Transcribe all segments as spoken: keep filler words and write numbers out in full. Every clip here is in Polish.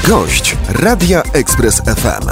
Gość Radia Express F M.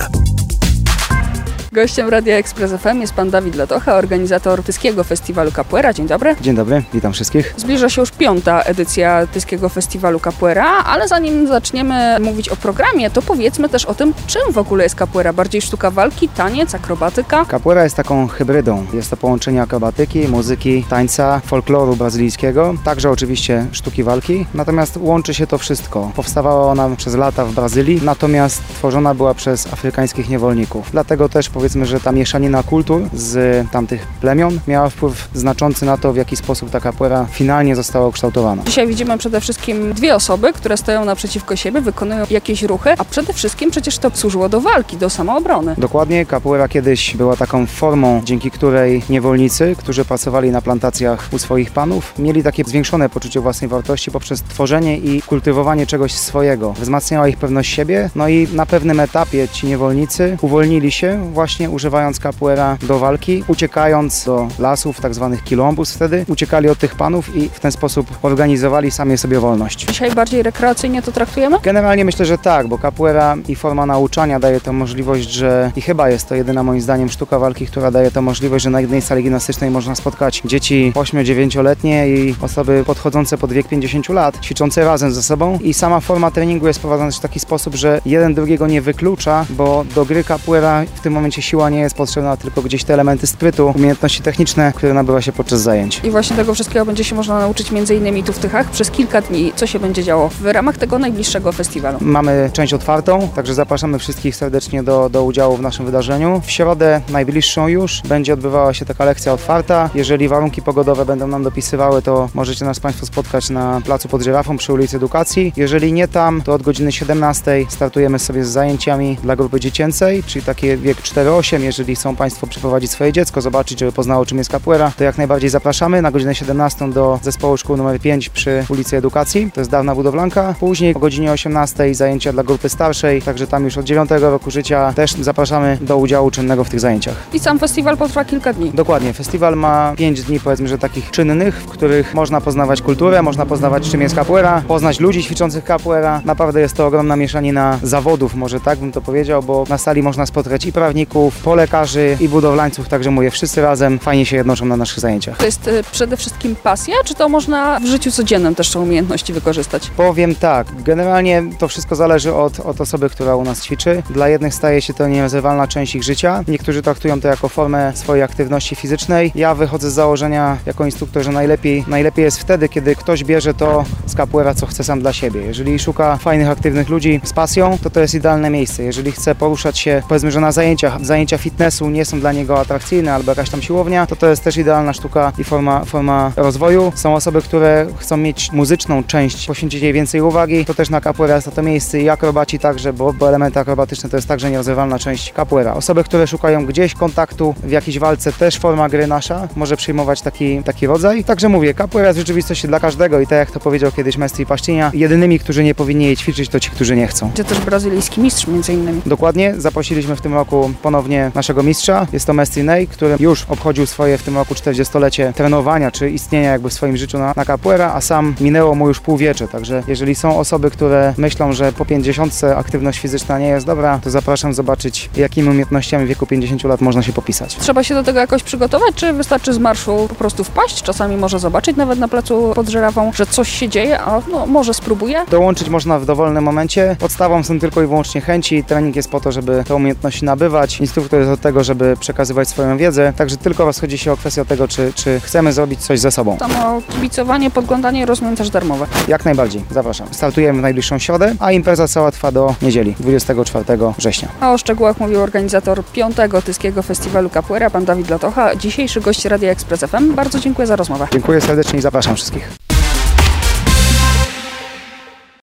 Gościem Radia Express F M jest pan Dawid Latocha, organizator Tyskiego Festiwalu Capoeira. Dzień dobry. Dzień dobry, witam wszystkich. Zbliża się już piąta edycja Tyskiego Festiwalu Capoeira, ale zanim zaczniemy mówić o programie, to powiedzmy też o tym, czym w ogóle jest capoeira. Bardziej sztuka walki, taniec, akrobatyka? Capoeira jest taką hybrydą. Jest to połączenie akrobatyki, muzyki, tańca, folkloru brazylijskiego, także oczywiście sztuki walki. Natomiast łączy się to wszystko. Powstawała ona przez lata w Brazylii, natomiast tworzona była przez afrykańskich niewolników. Dlatego też powiedzmy, że ta mieszanina kultur z tamtych plemion miała wpływ znaczący na to, w jaki sposób ta capoeira finalnie została ukształtowana. Dzisiaj widzimy przede wszystkim dwie osoby, które stoją naprzeciwko siebie, wykonują jakieś ruchy, a przede wszystkim przecież to służyło do walki, do samoobrony. Dokładnie, capoeira kiedyś była taką formą, dzięki której niewolnicy, którzy pracowali na plantacjach u swoich panów, mieli takie zwiększone poczucie własnej wartości poprzez tworzenie i kultywowanie czegoś swojego. Wzmacniała ich pewność siebie, no i na pewnym etapie ci niewolnicy uwolnili się właśnie używając capoeira do walki, uciekając do lasów, tak zwanych quilombos wtedy, uciekali od tych panów i w ten sposób organizowali sami sobie wolność. Dzisiaj bardziej rekreacyjnie to traktujemy? Generalnie myślę, że tak, bo capoeira i forma nauczania daje tę możliwość, że i chyba jest to jedyna moim zdaniem sztuka walki, która daje tę możliwość, że na jednej sali gimnastycznej można spotkać dzieci ośmiu-dziewięcioletnie i osoby podchodzące pod wiek pięćdziesięciu lat, ćwiczące razem ze sobą i sama forma treningu jest prowadzona w taki sposób, że jeden drugiego nie wyklucza, bo do gry capoeira w tym momencie siła nie jest potrzebna, tylko gdzieś te elementy sprytu, umiejętności techniczne, które nabywa się podczas zajęć. I właśnie tego wszystkiego będzie się można nauczyć między innymi tu w Tychach przez kilka dni. Co się będzie działo w ramach tego najbliższego festiwalu? Mamy część otwartą, także zapraszamy wszystkich serdecznie do, do udziału w naszym wydarzeniu. W środę najbliższą już będzie odbywała się taka lekcja otwarta. Jeżeli warunki pogodowe będą nam dopisywały, to możecie nas Państwo spotkać na placu pod Żyrafą przy ulicy Edukacji. Jeżeli nie tam, to od godziny siedemnastej startujemy sobie z zajęciami dla grupy dziecięcej, czyli takie wiek cztery osiem. Jeżeli chcą Państwo przyprowadzić swoje dziecko, zobaczyć, żeby poznało, czym jest capoeira, to jak najbardziej zapraszamy na godzinę siedemnastą do zespołu szkół numer pięć przy ulicy Edukacji. To jest dawna budowlanka. Później o godzinie osiemnastej zajęcia dla grupy starszej, także tam już od dziewiątego roku życia też zapraszamy do udziału czynnego w tych zajęciach. I sam festiwal potrwa kilka dni. Dokładnie. Festiwal ma pięć dni, powiedzmy, że takich czynnych, w których można poznawać kulturę, można poznawać, czym jest capoeira, poznać ludzi ćwiczących capoeira. Naprawdę jest to ogromna mieszanina zawodów, może tak bym to powiedział, bo na sali można spotkać i prawników, po lekarzy i budowlańców, także mówię, wszyscy razem fajnie się jednoczą na naszych zajęciach. To jest y, przede wszystkim pasja, czy to można w życiu codziennym też te umiejętności wykorzystać? Powiem tak, generalnie to wszystko zależy od, od osoby, która u nas ćwiczy. Dla jednych staje się to nierozerwalna część ich życia, niektórzy traktują to jako formę swojej aktywności fizycznej. Ja wychodzę z założenia jako instruktor, że najlepiej, najlepiej jest wtedy, kiedy ktoś bierze to z capoeira, co chce sam dla siebie. Jeżeli szuka fajnych, aktywnych ludzi z pasją, to to jest idealne miejsce. Jeżeli chce poruszać się, powiedzmy, że na zajęciach, zajęcia fitnessu nie są dla niego atrakcyjne albo jakaś tam siłownia, to to jest też idealna sztuka i forma, forma rozwoju. Są osoby, które chcą mieć muzyczną część, poświęcić jej więcej uwagi, to też na capoeira jest to miejsce i akrobaci także, bo, bo elementy akrobatyczne to jest także nierozerwalna część capoeira. Osoby, które szukają gdzieś kontaktu w jakiejś walce, też forma gry nasza może przyjmować taki, taki rodzaj. Także mówię, capoeira jest w rzeczywistości dla każdego i tak jak to powiedział kiedyś Mestre Paszczynia, jedynymi, którzy nie powinni jej ćwiczyć, to ci, którzy nie chcą. Gdzie też brazylijski mistrz między innymi. Dokładnie, zaprosiliśmy w tym roku ponownie naszego mistrza. Jest to Mestre Ney, który już obchodził swoje w tym roku czterdziestolecie trenowania, czy istnienia jakby w swoim życiu na, na capoeira, a sam minęło mu już półwiecze. Także jeżeli są osoby, które myślą, że po pięćdziesiątce aktywność fizyczna nie jest dobra, to zapraszam zobaczyć, jakimi umiejętnościami w wieku pięćdziesięciu lat można się popisać. Trzeba się do tego jakoś przygotować, czy wystarczy z marszu po prostu wpaść? Czasami może zobaczyć nawet na placu pod Żyrafą, że coś się dzieje, a no, może spróbuję? Dołączyć można w dowolnym momencie. Podstawą są tylko i wyłącznie chęci. Trening jest po to, żeby te umiejętności nabywać. Instruktor jest od tego, żeby przekazywać swoją wiedzę. Także tylko rozchodzi się o kwestię tego, czy, czy chcemy zrobić coś ze sobą. Samo kibicowanie, podglądanie, rozumiem, też darmowe. Jak najbardziej, zapraszam. Startujemy w najbliższą środę, a impreza cała trwa do niedzieli, dwudziestego czwartego września. A o szczegółach mówił organizator piątego Tyskiego Festiwalu Capoeira, pan Dawid Latocha, dzisiejszy gość Radia Express F M. Bardzo dziękuję za rozmowę. Dziękuję serdecznie i zapraszam wszystkich.